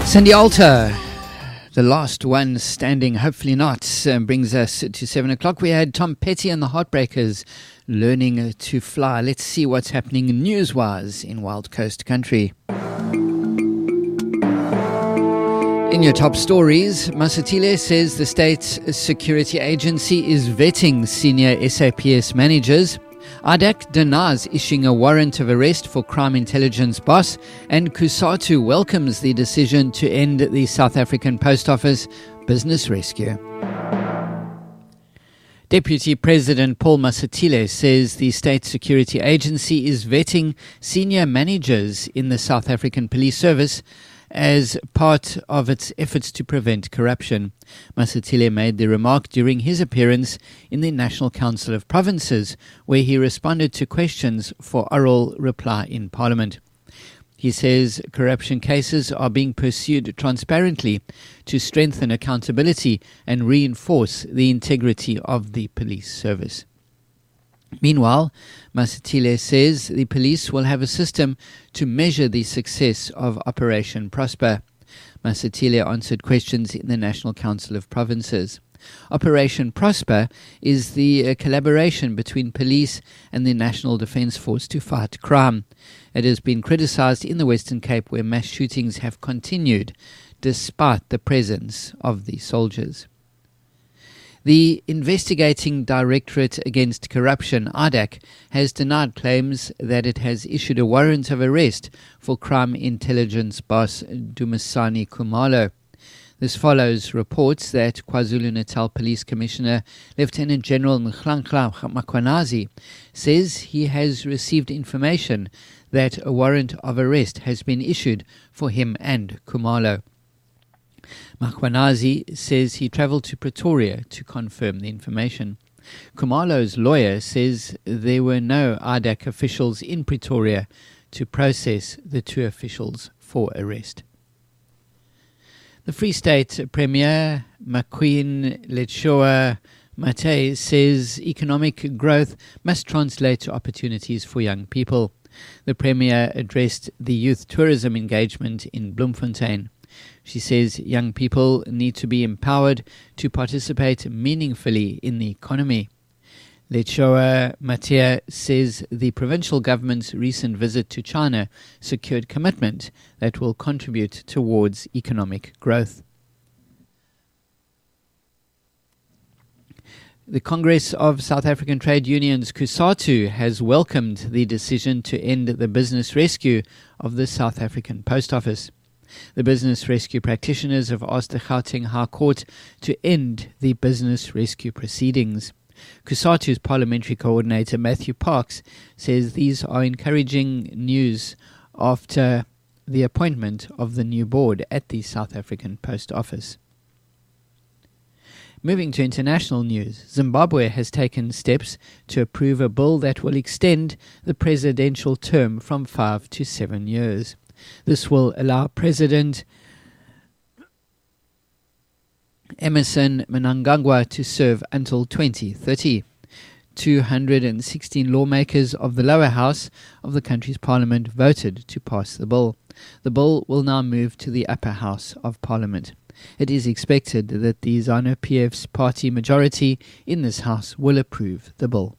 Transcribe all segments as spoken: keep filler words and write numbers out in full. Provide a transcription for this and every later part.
Cindy Alter, the last one standing, hopefully not, um, brings us to seven o'clock. We had Tom Petty and the Heartbreakers learning to fly. Let's see what's happening news-wise in Wild Coast Country. In your top stories, Masatile says the state security agency is vetting senior S A P S managers. A D A C denies issuing a warrant of arrest for crime intelligence boss, and COSATU welcomes the decision to end the South African Post Office business rescue. Deputy President Paul Masatile says the state security agency is vetting senior managers in the South African Police Service as part of its efforts to prevent corruption. Masatile made the remark during his appearance in the National Council of Provinces, where he responded to questions for oral reply in Parliament. He says corruption cases are being pursued transparently to strengthen accountability and reinforce the integrity of the police service. Meanwhile, Masatile says the police will have a system to measure the success of Operation Prosper. Masatile answered questions in the National Council of Provinces. Operation Prosper is the uh, collaboration between police and the National Defence Force to fight crime. It has been criticised in the Western Cape, where mass shootings have continued despite the presence of the soldiers. The Investigating Directorate Against Corruption, A D A C, has denied claims that it has issued a warrant of arrest for crime intelligence boss Dumisani Khumalo. This follows reports that KwaZulu-Natal Police Commissioner Lieutenant General Mhlahla Makhwanazi says he has received information that a warrant of arrest has been issued for him and Khumalo. Makhwanazi says he travelled to Pretoria to confirm the information. Khumalo's lawyer says there were no A D A C officials in Pretoria to process the two officials for arrest. The Free State Premier, Makween Letshua Matei, says economic growth must translate to opportunities for young people. The Premier addressed the youth tourism engagement in Bloemfontein. She says young people need to be empowered to participate meaningfully in the economy. Letshua Matei says the provincial government's recent visit to China secured commitment that will contribute towards economic growth. The Congress of South African Trade Unions, COSATU, has welcomed the decision to end the business rescue of the South African Post Office. The business rescue practitioners have asked the Gauteng High Court to end the business rescue proceedings. COSATU's parliamentary coordinator Matthew Parks says these are encouraging news after the appointment of the new board at the South African Post Office. Moving to international news, Zimbabwe has taken steps to approve a bill that will extend the presidential term from five to seven years. This will allow President Emmerson Mnangagwa to serve until twenty thirty. two hundred sixteen lawmakers of the lower house of the country's parliament voted to pass the bill. The bill will now move to the upper house of parliament. It is expected that the ZANU-P F's party majority in this house will approve the bill.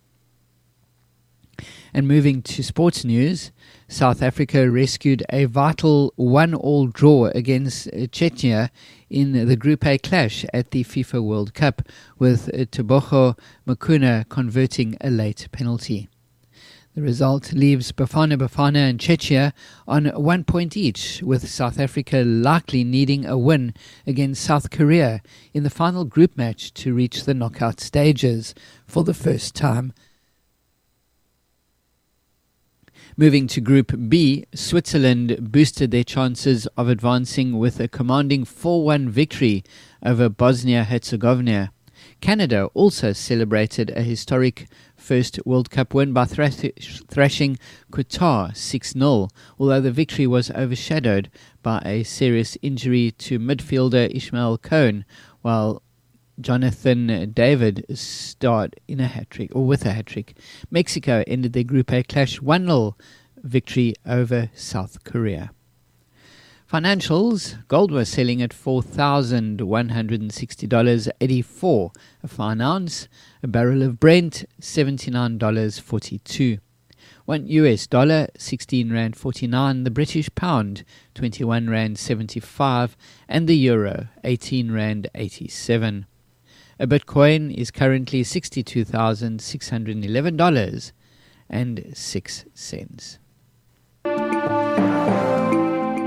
And moving to sports news, South Africa rescued a vital one-all draw against Czechia in the Group A clash at the FIFA World Cup, with Tebogo Makuna converting a late penalty. The result leaves Bafana Bafana and Czechia on one point each, with South Africa likely needing a win against South Korea in the final group match to reach the knockout stages for the first time. Moving to Group B, Switzerland boosted their chances of advancing with a commanding four one victory over Bosnia-Herzegovina. Canada also celebrated a historic first World Cup win by thrash- thrashing Qatar six nil, although the victory was overshadowed by a serious injury to midfielder Ismail Cohn, while Jonathan David starred in a hat-trick, or with a hat-trick. Mexico ended their Group A clash one nil victory over South Korea. Financials, gold was selling at four thousand one hundred sixty dollars and eighty-four cents a fine ounce. A barrel of Brent, seventy-nine dollars and forty-two cents. One U S dollar, sixteen rand forty-nine. The British pound, twenty-one rand seventy-five. And the euro, eighteen rand eighty-seven. A Bitcoin is currently sixty-two thousand six hundred eleven dollars and six cents.